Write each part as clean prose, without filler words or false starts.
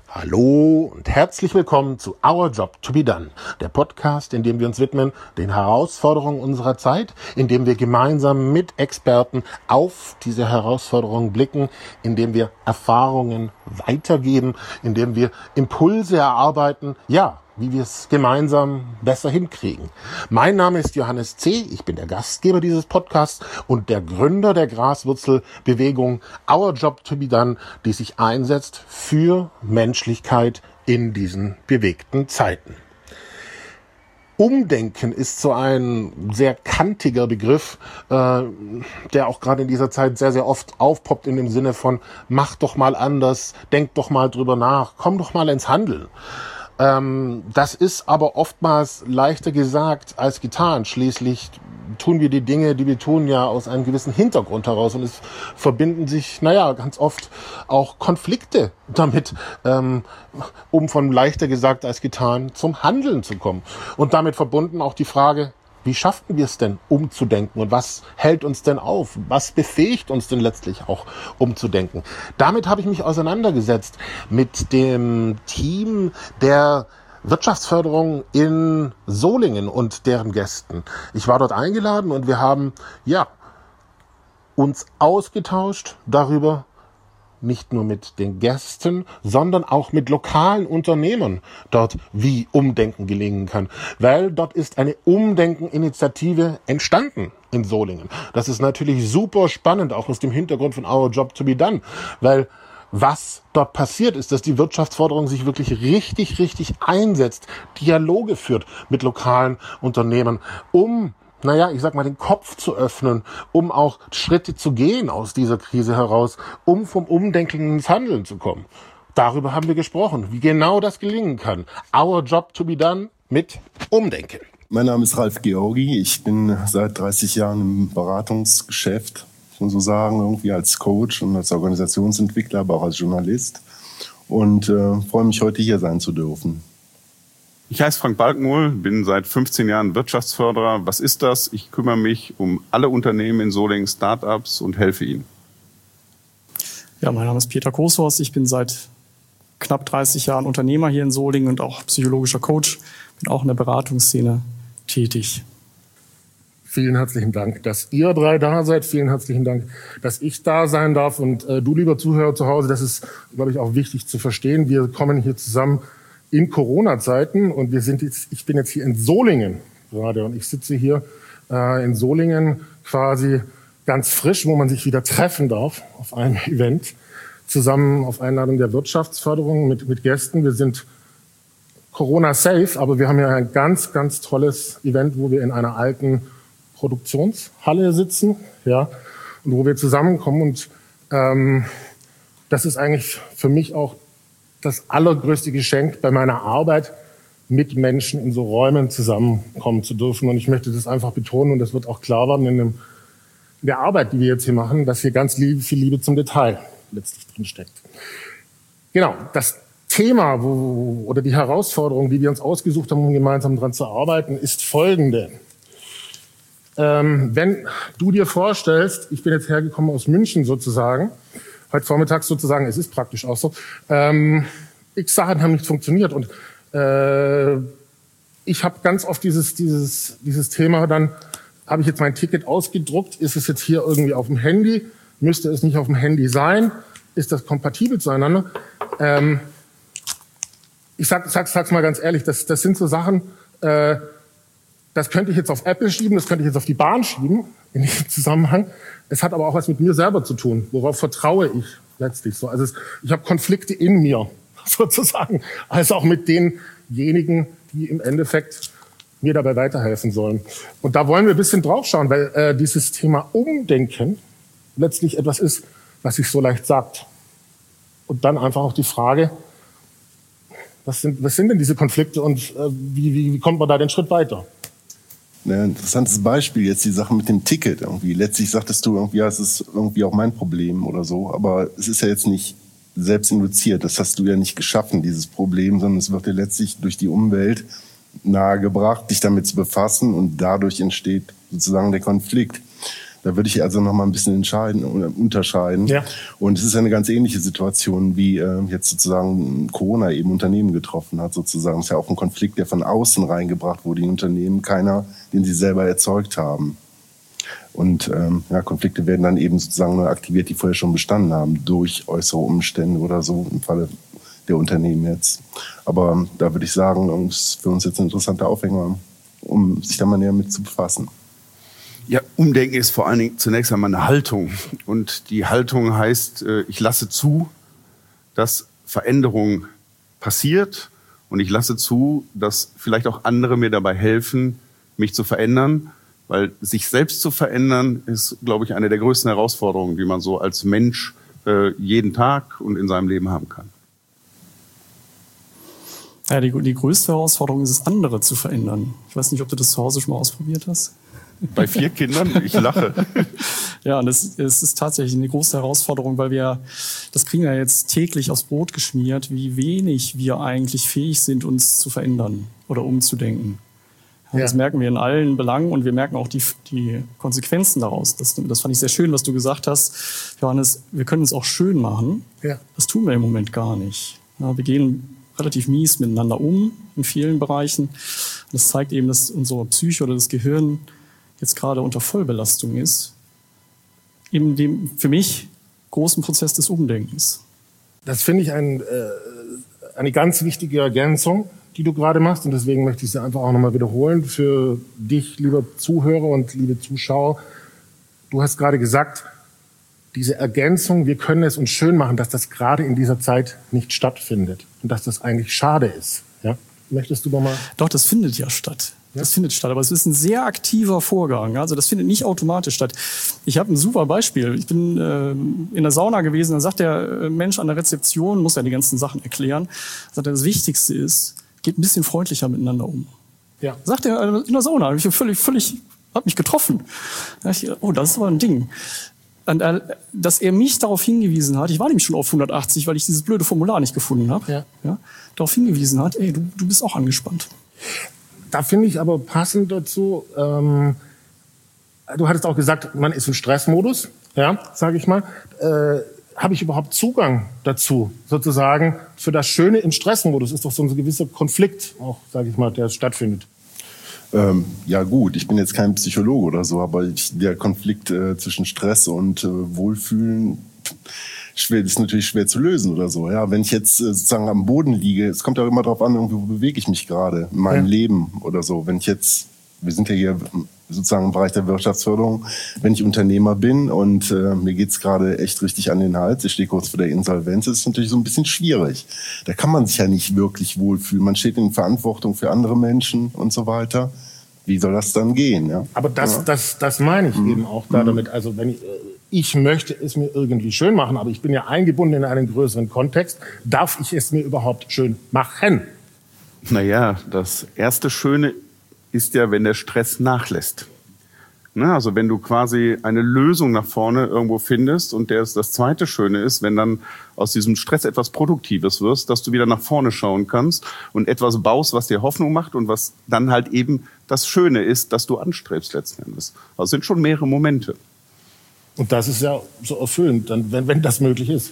Hallo und herzlich willkommen zu Our Job to be Done, der Podcast, in dem wir uns widmen den Herausforderungen unserer Zeit, in dem wir gemeinsam mit Experten auf diese Herausforderungen blicken, in dem wir Erfahrungen weitergeben, in dem wir Impulse erarbeiten, wie wir es gemeinsam besser hinkriegen. Mein Name ist Johannes C., ich bin der Gastgeber dieses Podcasts und der Gründer der Graswurzelbewegung Our Job to be Done, die sich einsetzt für Menschlichkeit in diesen bewegten Zeiten. Umdenken ist so ein sehr kantiger Begriff, der auch gerade in dieser Zeit sehr, sehr oft aufpoppt in dem Sinne von mach doch mal anders, denk doch mal drüber nach, komm doch mal ins Handeln. Das ist aber oftmals leichter gesagt als getan. Schließlich tun wir die Dinge, die wir tun, ja aus einem gewissen Hintergrund heraus. Und es verbinden sich, ganz oft auch Konflikte damit, um von leichter gesagt als getan zum Handeln zu kommen. Und damit verbunden auch die Frage, wie schaffen wir es denn, umzudenken? Und was hält uns denn auf? Was befähigt uns denn letztlich auch, umzudenken? Damit habe ich mich auseinandergesetzt mit dem Team der Wirtschaftsförderung in Solingen und deren Gästen. Ich war dort eingeladen und wir haben, uns ausgetauscht darüber, nicht nur mit den Gästen, sondern auch mit lokalen Unternehmern dort, wie Umdenken gelingen kann. Weil dort ist eine Umdenken-Initiative entstanden in Solingen. Das ist natürlich super spannend, auch aus dem Hintergrund von Our Job to be Done. Weil was dort passiert ist, dass die Wirtschaftsförderung sich wirklich richtig einsetzt, Dialoge führt mit lokalen Unternehmern, um den Kopf zu öffnen, um auch Schritte zu gehen aus dieser Krise heraus, um vom Umdenken ins Handeln zu kommen. Darüber haben wir gesprochen, wie genau das gelingen kann. Our Job to be Done mit Umdenken. Mein Name ist Ralf Georgi. Ich bin seit 30 Jahren im Beratungsgeschäft, muss man so sagen, irgendwie als Coach und als Organisationsentwickler, aber auch als Journalist. Und freue mich, heute hier sein zu dürfen. Ich heiße Frank Balkenhol, bin seit 15 Jahren Wirtschaftsförderer. Was ist das? Ich kümmere mich um alle Unternehmen in Solingen, Start-ups und helfe ihnen. Ja, mein Name ist Peter Koshorst. Ich bin seit knapp 30 Jahren Unternehmer hier in Solingen und auch psychologischer Coach. Bin auch in der Beratungsszene tätig. Vielen herzlichen Dank, dass ihr drei da seid. Vielen herzlichen Dank, dass ich da sein darf. Und du, lieber Zuhörer zu Hause, das ist, glaube ich, auch wichtig zu verstehen. Wir kommen hier zusammen in Corona-Zeiten und ich bin jetzt hier in Solingen gerade und ich sitze hier in Solingen quasi ganz frisch, wo man sich wieder treffen darf auf einem Event, zusammen auf Einladung der Wirtschaftsförderung mit Gästen. Wir sind Corona-safe, aber wir haben ja ein ganz tolles Event, wo wir in einer alten Produktionshalle sitzen, und wo wir zusammenkommen und das ist eigentlich für mich auch das allergrößte Geschenk bei meiner Arbeit, mit Menschen in so Räumen zusammenkommen zu dürfen. Und ich möchte das einfach betonen und das wird auch klar werden in der Arbeit, die wir jetzt hier machen, dass hier ganz viel Liebe zum Detail letztlich drin steckt. Genau, das Thema oder die Herausforderung, die wir uns ausgesucht haben, um gemeinsam daran zu arbeiten, ist folgende. Wenn du dir vorstellst, ich bin jetzt hergekommen aus München sozusagen, heute Vormittag sozusagen, es ist praktisch auch so, x Sachen haben nicht funktioniert und ich habe ganz oft dieses Thema, dann habe ich jetzt mein Ticket ausgedruckt, ist es jetzt hier irgendwie auf dem Handy, müsste es nicht auf dem Handy sein, ist das kompatibel zueinander? Ich sag's mal ganz ehrlich, das sind so Sachen, das könnte ich jetzt auf Apple schieben, das könnte ich jetzt auf die Bahn schieben, in diesem Zusammenhang. Es hat aber auch was mit mir selber zu tun. Worauf vertraue ich letztlich so? Also ich habe Konflikte in mir, sozusagen. Also auch mit denjenigen, die im Endeffekt mir dabei weiterhelfen sollen. Und da wollen wir ein bisschen drauf schauen, weil dieses Thema Umdenken letztlich etwas ist, was sich so leicht sagt. Und dann einfach auch die Frage, was sind denn diese Konflikte und wie kommt man da den Schritt weiter? Ja, interessantes Beispiel jetzt die Sache mit dem Ticket irgendwie. Letztlich sagtest du irgendwie, ja, es ist irgendwie auch mein Problem oder so, aber es ist ja jetzt nicht selbst induziert. Das hast du ja nicht geschaffen, dieses Problem, sondern es wird dir letztlich durch die Umwelt nahegebracht, dich damit zu befassen und dadurch entsteht sozusagen der Konflikt. Da würde ich also noch mal ein bisschen unterscheiden. Ja. Und es ist eine ganz ähnliche Situation, wie jetzt sozusagen Corona eben Unternehmen getroffen hat, sozusagen. Es ist ja auch ein Konflikt, der von außen reingebracht wurde in Unternehmen, keiner, den sie selber erzeugt haben. Und Konflikte werden dann eben sozusagen neu aktiviert, die vorher schon bestanden haben, durch äußere Umstände oder so, im Falle der Unternehmen jetzt. Aber da würde ich sagen, ist für uns jetzt ein interessanter Aufhänger, um sich da mal näher mit zu befassen. Ja, Umdenken ist vor allen Dingen zunächst einmal eine Haltung. Und die Haltung heißt, ich lasse zu, dass Veränderung passiert. Und ich lasse zu, dass vielleicht auch andere mir dabei helfen, mich zu verändern. Weil sich selbst zu verändern, ist, glaube ich, eine der größten Herausforderungen, die man so als Mensch jeden Tag und in seinem Leben haben kann. Ja, die größte Herausforderung ist es, andere zu verändern. Ich weiß nicht, ob du das zu Hause schon mal ausprobiert hast. Bei 4 Kindern? Ich lache. Ja, und es ist tatsächlich eine große Herausforderung, weil das kriegen wir jetzt täglich aufs Brot geschmiert, wie wenig wir eigentlich fähig sind, uns zu verändern oder umzudenken. Ja. Das merken wir in allen Belangen und wir merken auch die Konsequenzen daraus. Das fand ich sehr schön, was du gesagt hast, Johannes. Wir können es auch schön machen. Ja. Das tun wir im Moment gar nicht. Ja, wir gehen relativ mies miteinander um in vielen Bereichen. Das zeigt eben, dass unsere Psyche oder das Gehirn jetzt gerade unter Vollbelastung ist, in dem für mich großen Prozess des Umdenkens. Das finde ich eine ganz wichtige Ergänzung, die du gerade machst. Und deswegen möchte ich sie einfach auch nochmal wiederholen für dich, lieber Zuhörer und liebe Zuschauer. Du hast gerade gesagt, diese Ergänzung, wir können es uns schön machen, dass das gerade in dieser Zeit nicht stattfindet und dass das eigentlich schade ist. Ja? Möchtest du nochmal? Doch, das findet ja statt. Ja? Das findet statt, aber es ist ein sehr aktiver Vorgang. Also das findet nicht automatisch statt. Ich habe ein super Beispiel. Ich bin in der Sauna gewesen, dann sagt der Mensch an der Rezeption, muss ja die ganzen Sachen erklären, sagt er, das Wichtigste ist, geht ein bisschen freundlicher miteinander um. Ja. Sagt er in der Sauna, hat mich getroffen. Da dachte ich, oh, das ist aber ein Ding. Und, dass er mich darauf hingewiesen hat, ich war nämlich schon auf 180, weil ich dieses blöde Formular nicht gefunden habe, darauf hingewiesen hat, ey, du bist auch angespannt. Da finde ich aber passend dazu, du hattest auch gesagt, man ist im Stressmodus, ja, sage ich mal. Habe ich überhaupt Zugang dazu, sozusagen, für das Schöne im Stressmodus? Ist doch so ein gewisser Konflikt, auch, sage ich mal, der stattfindet. Ja gut, ich bin jetzt kein Psychologe oder so, aber der Konflikt zwischen Stress und Wohlfühlen ist natürlich schwer zu lösen oder so. Ja, wenn ich jetzt sozusagen am Boden liege, es kommt ja immer darauf an, wo bewege ich mich gerade in meinem Leben oder so. Wenn ich jetzt, wir sind ja hier sozusagen im Bereich der Wirtschaftsförderung, wenn ich Unternehmer bin und mir geht's gerade echt richtig an den Hals, ich stehe kurz vor der Insolvenz, ist es natürlich so ein bisschen schwierig. Da kann man sich ja nicht wirklich wohlfühlen. Man steht in Verantwortung für andere Menschen und so weiter. Wie soll das dann gehen? Ja? Aber das meine ich eben auch da damit. Also wenn ich möchte es mir irgendwie schön machen, aber ich bin ja eingebunden in einen größeren Kontext, darf ich es mir überhaupt schön machen? Naja, das erste Schöne ist ja, wenn der Stress nachlässt. Na, also wenn du quasi eine Lösung nach vorne irgendwo findest und das zweite Schöne ist, wenn dann aus diesem Stress etwas Produktives wirst, dass du wieder nach vorne schauen kannst und etwas baust, was dir Hoffnung macht und was dann halt eben das Schöne ist, dass du anstrebst letzten Endes. Also es sind schon mehrere Momente. Und das ist ja so erfüllend, dann, wenn das möglich ist.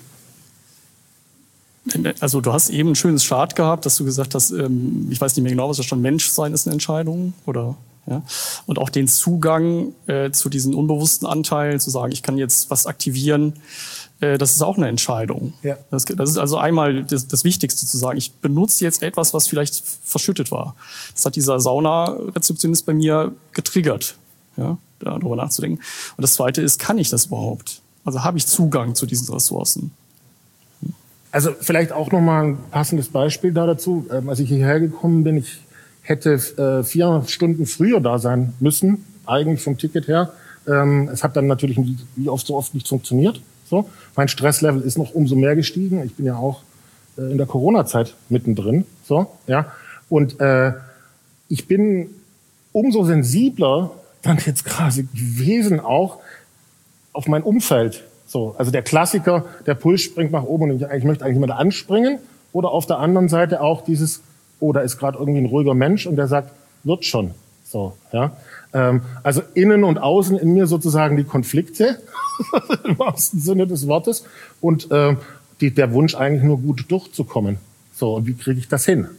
Also du hast eben ein schönes Chart gehabt, dass du gesagt hast, ich weiß nicht mehr genau, was da stand, Menschsein ist eine Entscheidung oder ja, und auch den Zugang zu diesen unbewussten Anteilen, zu sagen, ich kann jetzt was aktivieren, das ist auch eine Entscheidung. Ja. Das ist also einmal das Wichtigste zu sagen, ich benutze jetzt etwas, was vielleicht verschüttet war. Das hat dieser Sauna-Rezeptionist bei mir getriggert, ja, darüber nachzudenken. Und das Zweite ist, kann ich das überhaupt? Also habe ich Zugang zu diesen Ressourcen? Also vielleicht auch nochmal ein passendes Beispiel da dazu. Als ich hierher gekommen bin, ich hätte 4 Stunden früher da sein müssen, eigentlich vom Ticket her. Es hat dann natürlich wie oft so oft nicht funktioniert. So, mein Stresslevel ist noch umso mehr gestiegen. Ich bin ja auch in der Corona-Zeit mittendrin. So, ja. Und ich bin umso sensibler dann jetzt gerade gewesen auch auf mein Umfeld. So, also der Klassiker, der Puls springt nach oben und ich möchte eigentlich jemand anspringen. Oder auf der anderen Seite auch dieses, oh, da ist gerade irgendwie ein ruhiger Mensch und der sagt, wird schon. So, ja. Also innen und außen in mir sozusagen die Konflikte, im wahrsten Sinne des Wortes, und der Wunsch eigentlich nur gut durchzukommen. So, und wie kriege ich das hin?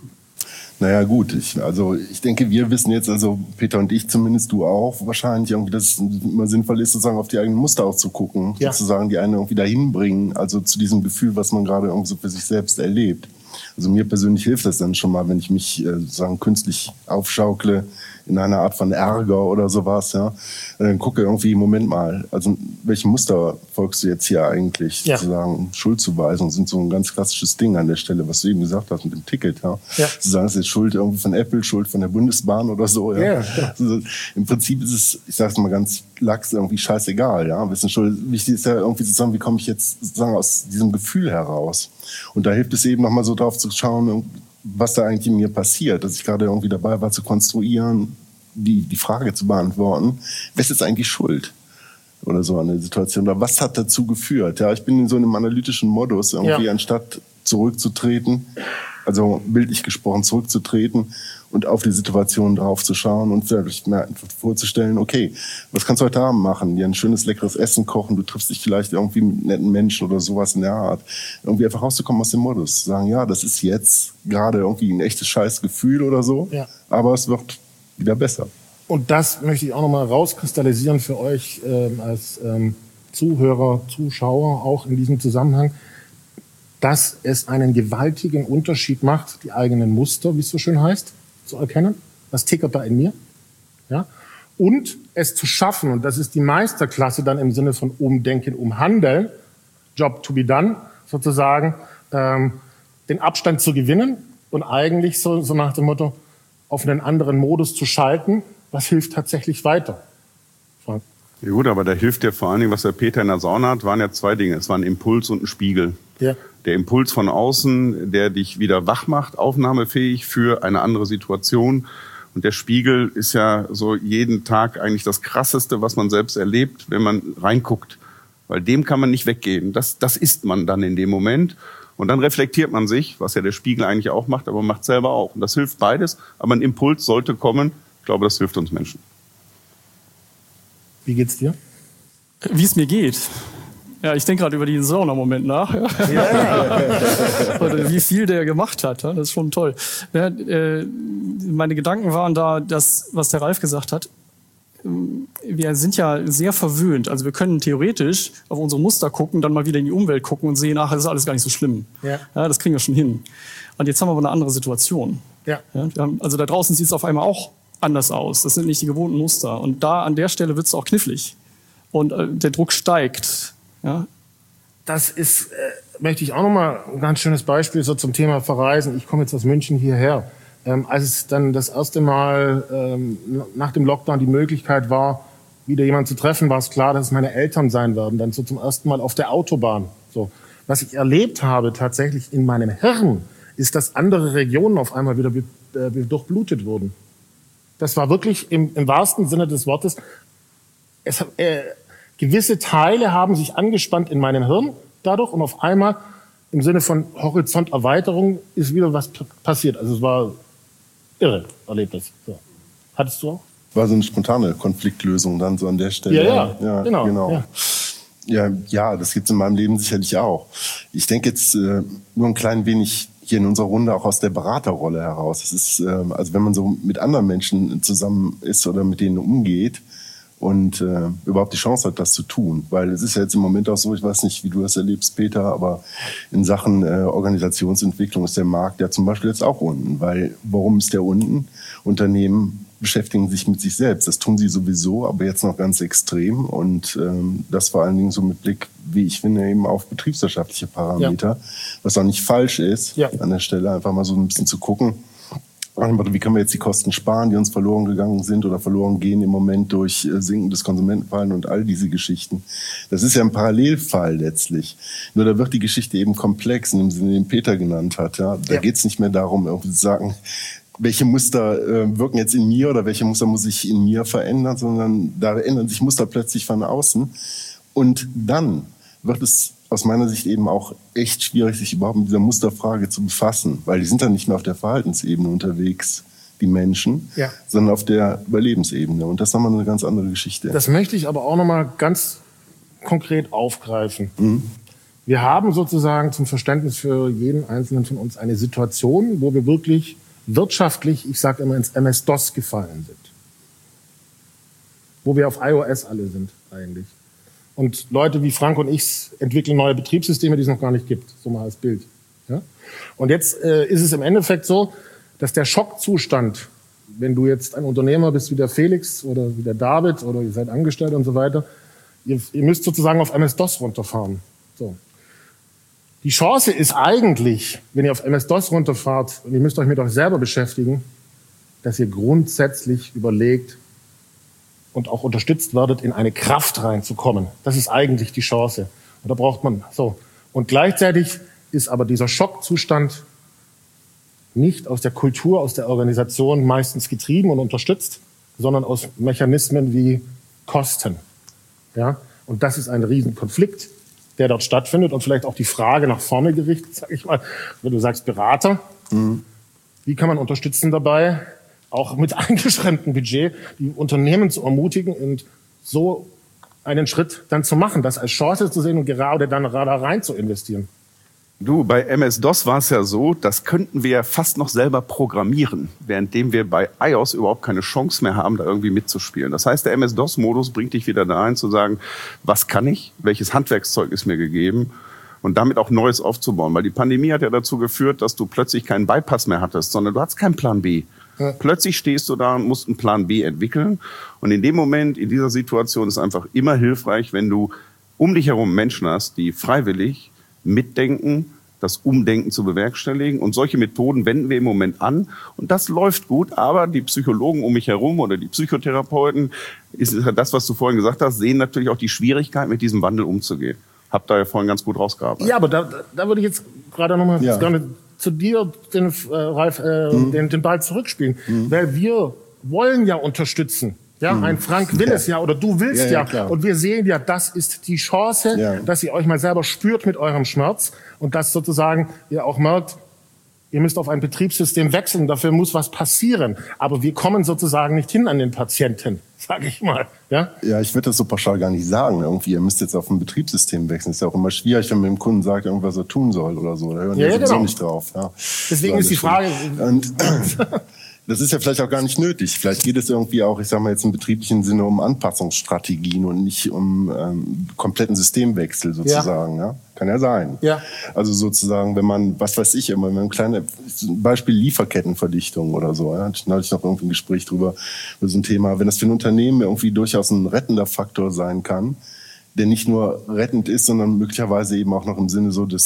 Naja, gut. Ich denke, wir wissen jetzt, also Peter und ich zumindest, du auch wahrscheinlich, irgendwie, dass es immer sinnvoll ist, sozusagen auf die eigenen Muster auch zu gucken, ja. sozusagen die einen irgendwie dahin bringen, also zu diesem Gefühl, was man gerade irgendwie so für sich selbst erlebt. Also mir persönlich hilft das dann schon mal, wenn ich mich sozusagen künstlich aufschaukle in einer Art von Ärger oder sowas, ja. Dann gucke irgendwie, Moment mal, also welchem Muster folgst du jetzt hier eigentlich? Ja. Sozusagen Schuldzuweisungen sind so ein ganz klassisches Ding an der Stelle, was du eben gesagt hast mit dem Ticket, ja. Ja. Sozusagen, es ist jetzt Schuld irgendwie von Apple, Schuld von der Bundesbahn oder so, ja. Ja. Also, im Prinzip ist es, ich sag's mal ganz lax, irgendwie scheißegal, ja. Wichtig ist ja irgendwie sozusagen, wie komme ich jetzt sozusagen aus diesem Gefühl heraus? Und da hilft es eben nochmal so drauf zu schauen, was da eigentlich in mir passiert, dass ich gerade irgendwie dabei war zu konstruieren, die Frage zu beantworten, wer ist jetzt eigentlich schuld? Oder so an der Situation. Oder was hat dazu geführt? Ja, ich bin in so einem analytischen Modus, irgendwie anstatt zurückzutreten, also bildlich gesprochen zurückzutreten und auf die Situation drauf zu schauen und vielleicht mir einfach vorzustellen, okay, was kannst du heute Abend machen? Dir ein schönes, leckeres Essen kochen, du triffst dich vielleicht irgendwie mit netten Menschen oder sowas in der Art. Irgendwie einfach rauszukommen aus dem Modus. Sagen, ja, das ist jetzt gerade irgendwie ein echtes Scheißgefühl oder so, aber es wird wieder besser. Und das möchte ich auch nochmal rauskristallisieren für euch als Zuhörer, Zuschauer, auch in diesem Zusammenhang, dass es einen gewaltigen Unterschied macht, die eigenen Muster, wie es so schön heißt, zu erkennen. Was tickert da in mir? Ja? Und es zu schaffen, und das ist die Meisterklasse dann im Sinne von Umdenken, Umhandeln, Job to be done, sozusagen, den Abstand zu gewinnen und eigentlich so nach dem Motto, auf einen anderen Modus zu schalten, was hilft tatsächlich weiter? Frank? Ja gut, aber da hilft ja vor allen Dingen, was der Peter in der Sauna hat, waren ja zwei Dinge. Es war ein Impuls und ein Spiegel. Ja. Der Impuls von außen, der dich wieder wach macht, aufnahmefähig für eine andere Situation. Und der Spiegel ist ja so jeden Tag eigentlich das Krasseste, was man selbst erlebt, wenn man reinguckt. Weil dem kann man nicht weggehen. Das ist man dann in dem Moment. Und dann reflektiert man sich, was ja der Spiegel eigentlich auch macht, aber macht selber auch. Und das hilft beides. Aber ein Impuls sollte kommen. Ich glaube, das hilft uns Menschen. Wie geht's dir? Wie es mir geht. Ja, ich denke gerade über den Sauna-Moment nach. Ja. Oder wie viel der gemacht hat. Das ist schon toll. Ja, meine Gedanken waren da, das, was der Ralf gesagt hat. Wir sind ja sehr verwöhnt. Also wir können theoretisch auf unsere Muster gucken, dann mal wieder in die Umwelt gucken und sehen, ach, das ist alles gar nicht so schlimm. Ja, das kriegen wir schon hin. Und jetzt haben wir aber eine andere Situation. Ja, wir haben, also da draußen sieht es auf einmal auch anders aus. Das sind nicht die gewohnten Muster. Und da an der Stelle wird es auch knifflig. Und der Druck steigt. Ja. Das ist, möchte ich auch nochmal ein ganz schönes Beispiel so zum Thema Verreisen. Ich komme jetzt aus München hierher. Als es dann das erste Mal nach dem Lockdown die Möglichkeit war, wieder jemanden zu treffen, war es klar, dass es meine Eltern sein werden. Dann so zum ersten Mal auf der Autobahn. So. Was ich erlebt habe tatsächlich in meinem Hirn, ist, dass andere Regionen auf einmal wieder durchblutet wurden. Das war wirklich im wahrsten Sinne des Wortes. Gewisse Teile haben sich angespannt in meinem Hirn dadurch und auf einmal im Sinne von Horizonterweiterung ist wieder was passiert. Also es war irre Erlebnis. So. Hattest du auch? War so eine spontane Konfliktlösung dann so an der Stelle. Ja, genau. Ja, das gibt's in meinem Leben sicherlich auch. Ich denke jetzt nur ein klein wenig hier in unserer Runde auch aus der Beraterrolle heraus. Es ist, also wenn man so mit anderen Menschen zusammen ist oder mit denen umgeht und überhaupt die Chance hat, das zu tun. Weil es ist ja jetzt im Moment auch so, ich weiß nicht, wie du das erlebst, Peter, aber in Sachen Organisationsentwicklung ist der Markt ja zum Beispiel jetzt auch unten. Weil, warum ist der unten? Unternehmen beschäftigen sich mit sich selbst. Das tun sie sowieso, aber jetzt noch ganz extrem. Und das vor allen Dingen so mit Blick, wie ich finde, eben auf betriebswirtschaftliche Parameter, was auch nicht falsch ist, an der Stelle einfach mal so ein bisschen zu gucken, wie können wir jetzt die Kosten sparen, die uns verloren gegangen sind oder verloren gehen im Moment durch sinkendes Konsumentenverhalten und all diese Geschichten. Das ist ja ein Parallelfall letztlich. Nur da wird die Geschichte eben komplex, in dem Sinne, den Peter genannt hat. Ja? Da geht es nicht mehr darum, irgendwie zu sagen, welche Muster wirken jetzt in mir oder welche Muster muss ich in mir verändern, sondern da ändern sich Muster plötzlich von außen. Und dann wird es aus meiner Sicht eben auch echt schwierig, sich überhaupt mit dieser Musterfrage zu befassen, weil die sind dann nicht mehr auf der Verhaltensebene unterwegs, die Menschen, sondern auf der Überlebensebene. Und das ist nochmal eine ganz andere Geschichte. Das möchte ich aber auch nochmal ganz konkret aufgreifen. Wir haben sozusagen zum Verständnis für jeden Einzelnen von uns eine Situation, wo wir wirklich wirtschaftlich, ich sage immer, ins MS-DOS gefallen sind. Wo wir auf iOS alle sind eigentlich. Und Leute wie Frank und ich entwickeln neue Betriebssysteme, die es noch gar nicht gibt, so mal als Bild. Ja? Und jetzt ist es im Endeffekt so, dass der Schockzustand, wenn du jetzt ein Unternehmer bist wie der Felix oder wie der David oder ihr seid Angestellte und so weiter, ihr müsst sozusagen auf MS-DOS runterfahren. So. Die Chance ist eigentlich, wenn ihr auf MS-DOS runterfahrt, und ihr müsst euch mit euch selber beschäftigen, dass ihr grundsätzlich überlegt und auch unterstützt werdet, in eine Kraft reinzukommen. Das ist eigentlich die Chance. Und da braucht man so. Und gleichzeitig ist aber dieser Schockzustand nicht aus der Kultur, aus der Organisation meistens getrieben und unterstützt, sondern aus Mechanismen wie Kosten. Ja? Und das ist ein Riesenkonflikt, der dort stattfindet und vielleicht auch die Frage nach vorne gerichtet, sag ich mal, wenn du sagst Berater, wie kann man unterstützen dabei, auch mit eingeschränktem Budget, die Unternehmen zu ermutigen und so einen Schritt dann zu machen, das als Chance zu sehen und gerade dann da rein zu investieren. Du, bei MS-DOS war es ja so, das könnten wir ja fast noch selber programmieren, währenddem wir bei iOS überhaupt keine Chance mehr haben, da irgendwie mitzuspielen. Das heißt, der MS-DOS-Modus bringt dich wieder dahin zu sagen, was kann ich, welches Handwerkszeug ist mir gegeben und damit auch Neues aufzubauen. Weil die Pandemie hat ja dazu geführt, dass du plötzlich keinen Bypass mehr hattest, sondern du hattest keinen Plan B. Ja. Plötzlich stehst du da und musst einen Plan B entwickeln. Und in dem Moment, in dieser Situation ist einfach immer hilfreich, wenn du um dich herum Menschen hast, die freiwillig mitdenken, das Umdenken zu bewerkstelligen. Und solche Methoden wenden wir im Moment an. Und das läuft gut. Aber die Psychologen um mich herum oder die Psychotherapeuten, ist das, was du vorhin gesagt hast, sehen natürlich auch die Schwierigkeit, mit diesem Wandel umzugehen. Habt ihr ja vorhin ganz gut rausgearbeitet. Ja, aber da würde ich jetzt gerade nochmal zu dir, Ralf, den Ball zurückspielen. Weil wir wollen ja unterstützen. Ja, ein Frank will es ja, oder du willst ja. Und wir sehen ja, das ist die Chance, dass ihr euch mal selber spürt mit eurem Schmerz und dass sozusagen ihr auch merkt, ihr müsst auf ein Betriebssystem wechseln, dafür muss was passieren. Aber wir kommen sozusagen nicht hin an den Patienten, sage ich mal. Ja, ich würde das so pauschal gar nicht sagen. Irgendwie, ihr müsst jetzt auf ein Betriebssystem wechseln. Ist ja auch immer schwierig, wenn man dem Kunden sagt, irgendwas er tun soll oder so. Da hören die sowieso nicht drauf. Ja. Deswegen ist die Frage... Und das ist ja vielleicht auch gar nicht nötig. Vielleicht geht es irgendwie auch, ich sage mal jetzt im betrieblichen Sinne, um Anpassungsstrategien und nicht um kompletten Systemwechsel sozusagen. Ja. Kann ja sein. Ja. Also sozusagen, wenn man, was weiß ich, immer ein kleines Beispiel Lieferkettenverdichtung oder so. Ja. Da hatte ich noch irgendwie ein Gespräch drüber, über so ein Thema. Wenn das für ein Unternehmen irgendwie durchaus ein rettender Faktor sein kann, der nicht nur rettend ist, sondern möglicherweise eben auch noch im Sinne so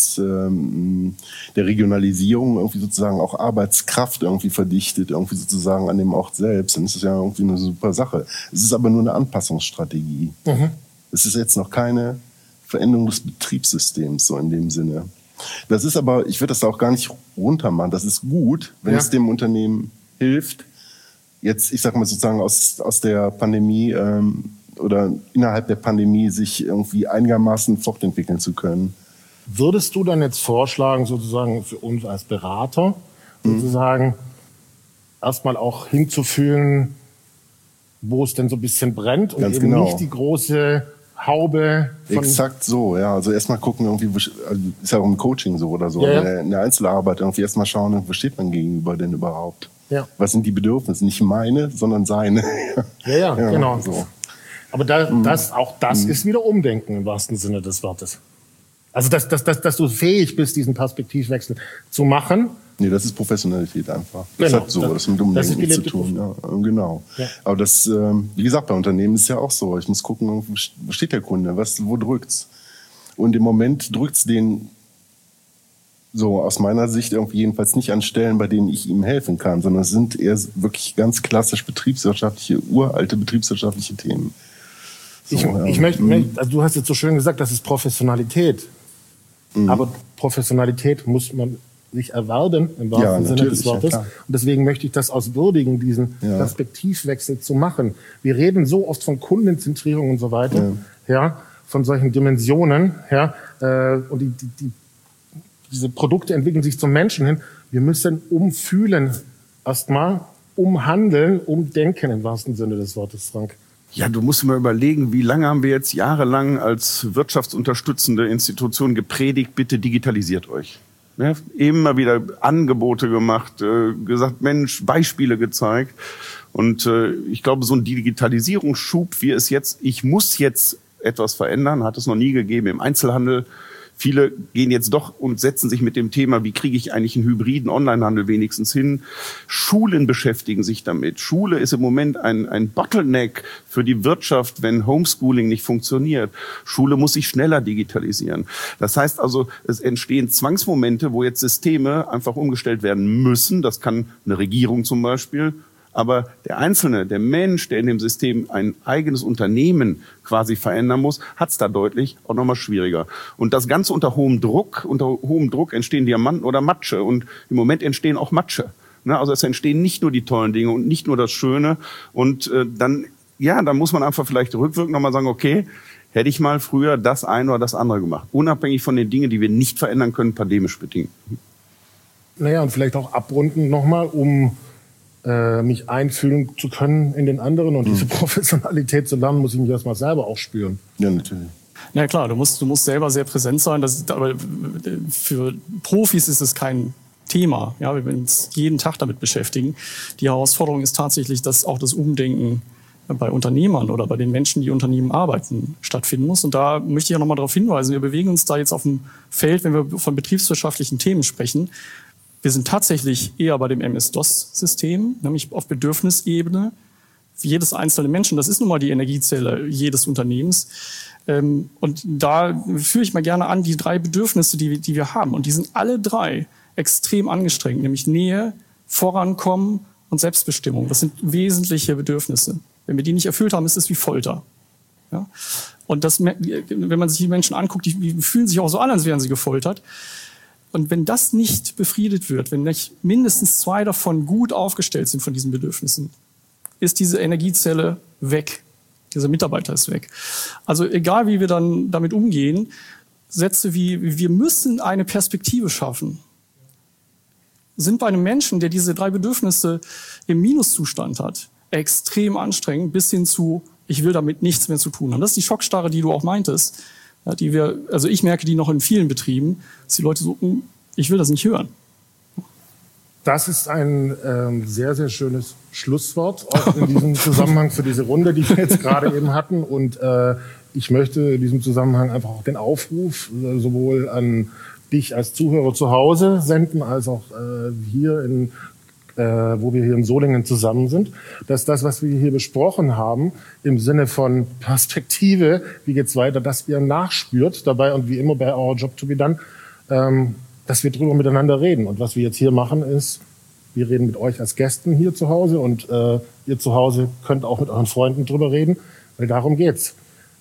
der Regionalisierung irgendwie sozusagen auch Arbeitskraft irgendwie verdichtet, irgendwie sozusagen an dem Ort selbst, dann ist es ja irgendwie eine super Sache. Es ist aber nur eine Anpassungsstrategie. Es ist jetzt noch keine Veränderung des Betriebssystems, so in dem Sinne. Das ist aber, ich würde das auch gar nicht runtermachen, das ist gut, wenn es dem Unternehmen hilft, jetzt, ich sag mal sozusagen aus der Pandemie, oder innerhalb der Pandemie sich irgendwie einigermaßen fortentwickeln zu können. Würdest du dann jetzt vorschlagen, sozusagen für uns als Berater, sozusagen erstmal auch hinzufühlen, wo es denn so ein bisschen brennt und ganz eben genau. nicht die große Haube von... Exakt so, ja. Also erstmal gucken, irgendwie, ist ja auch im Coaching so oder so, in der Einzelarbeit, irgendwie erstmal schauen, wo steht man gegenüber denn überhaupt? Ja. Was sind die Bedürfnisse? Nicht meine, sondern seine. Ja, genau. So. Aber das ist wieder Umdenken im wahrsten Sinne des Wortes. Also, dass du fähig bist, diesen Perspektivwechsel zu machen. Nee, das ist Professionalität einfach. Das hat so was mit Umdenken nichts zu tun. Ja, genau. Ja. Aber das, wie gesagt, bei Unternehmen ist es ja auch so. Ich muss gucken, wo steht der Kunde? Wo drückt's? Und im Moment drückt's den, so aus meiner Sicht irgendwie jedenfalls nicht an Stellen, bei denen ich ihm helfen kann, sondern es sind eher wirklich ganz klassisch uralte betriebswirtschaftliche Themen. So, ich möchte, also du hast jetzt so schön gesagt, das ist Professionalität. Aber Professionalität muss man sich erwerben, im wahrsten Sinne des Wortes. Und deswegen möchte ich das aus würdigen, diesen Perspektivwechsel zu machen. Wir reden so oft von Kundenzentrierung und so weiter, von solchen Dimensionen, und diese Produkte entwickeln sich zum Menschen hin. Wir müssen umfühlen erstmal umhandeln, umdenken im wahrsten Sinne des Wortes, Frank? Ja, du musst mal überlegen, wie lange haben wir jetzt jahrelang als wirtschaftsunterstützende Institution gepredigt, bitte digitalisiert euch. Ja, immer wieder Angebote gemacht, gesagt, Mensch, Beispiele gezeigt. Und ich glaube, so ein Digitalisierungsschub, wie es jetzt, ich muss jetzt etwas verändern, hat es noch nie gegeben im Einzelhandel. Viele gehen jetzt doch und setzen sich mit dem Thema, wie kriege ich eigentlich einen hybriden Onlinehandel wenigstens hin. Schulen beschäftigen sich damit. Schule ist im Moment ein Bottleneck für die Wirtschaft, wenn Homeschooling nicht funktioniert. Schule muss sich schneller digitalisieren. Das heißt also, es entstehen Zwangsmomente, wo jetzt Systeme einfach umgestellt werden müssen. Das kann eine Regierung zum Beispiel. Aber der Einzelne, der Mensch, der in dem System ein eigenes Unternehmen quasi verändern muss, hat es da deutlich auch nochmal schwieriger. Und das Ganze unter hohem Druck. Unter hohem Druck entstehen Diamanten oder Matsche. Und im Moment entstehen auch Matsche. Also es entstehen nicht nur die tollen Dinge und nicht nur das Schöne. Und dann muss man einfach vielleicht rückwirkend nochmal sagen, okay, hätte ich mal früher das eine oder das andere gemacht. Unabhängig von den Dingen, die wir nicht verändern können, pandemisch bedingt. Naja, und vielleicht auch abrunden nochmal, um mich einfühlen zu können in den anderen und diese Professionalität zu lernen, muss ich mich erstmal selber auch spüren. Ja, natürlich. Ja klar, du musst selber sehr präsent sein. Aber für Profis ist es kein Thema. Ja, wir werden uns jeden Tag damit beschäftigen. Die Herausforderung ist tatsächlich, dass auch das Umdenken bei Unternehmern oder bei den Menschen, die Unternehmen arbeiten, stattfinden muss. Und da möchte ich auch nochmal darauf hinweisen, wir bewegen uns da jetzt auf dem Feld, wenn wir von betriebswirtschaftlichen Themen sprechen. Wir sind tatsächlich eher bei dem MS-DOS-System, nämlich auf Bedürfnisebene. Jedes einzelne Menschen, das ist nun mal die Energiezelle jedes Unternehmens. Und da führe ich mal gerne an, die 3 Bedürfnisse, die wir haben. Und die sind alle 3 extrem angestrengt, nämlich Nähe, Vorankommen und Selbstbestimmung. Das sind wesentliche Bedürfnisse. Wenn wir die nicht erfüllt haben, ist es wie Folter. Ja? Und wenn man sich die Menschen anguckt, die fühlen sich auch so an, als wären sie gefoltert. Und wenn das nicht befriedet wird, wenn nicht mindestens 2 davon gut aufgestellt sind von diesen Bedürfnissen, ist diese Energiezelle weg. Dieser Mitarbeiter ist weg. Also egal, wie wir dann damit umgehen, Sätze wie, wir müssen eine Perspektive schaffen, sind bei einem Menschen, der diese 3 Bedürfnisse im Minuszustand hat, extrem anstrengend, bis hin zu, ich will damit nichts mehr zu tun haben. Das ist die Schockstarre, die du auch meintest. Ja, ich merke die noch in vielen Betrieben, dass die Leute so, ich will das nicht hören. Das ist ein sehr, sehr schönes Schlusswort, auch in diesem Zusammenhang für diese Runde, die wir jetzt gerade eben hatten. Und ich möchte in diesem Zusammenhang einfach auch den Aufruf sowohl an dich als Zuhörer zu Hause senden, als auch hier wo wir hier in Solingen zusammen sind, dass das, was wir hier besprochen haben, im Sinne von Perspektive, wie geht's weiter, dass ihr nachspürt dabei und wie immer bei Our Job to be Done, dass wir drüber miteinander reden. Und was wir jetzt hier machen ist, wir reden mit euch als Gästen hier zu Hause und ihr zu Hause könnt auch mit euren Freunden drüber reden, weil darum geht's.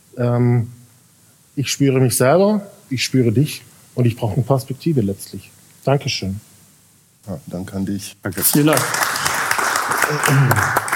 Ich spüre mich selber, ich spüre dich und ich brauche eine Perspektive letztlich. Dankeschön. Ja, danke an dich. Danke. Vielen Dank.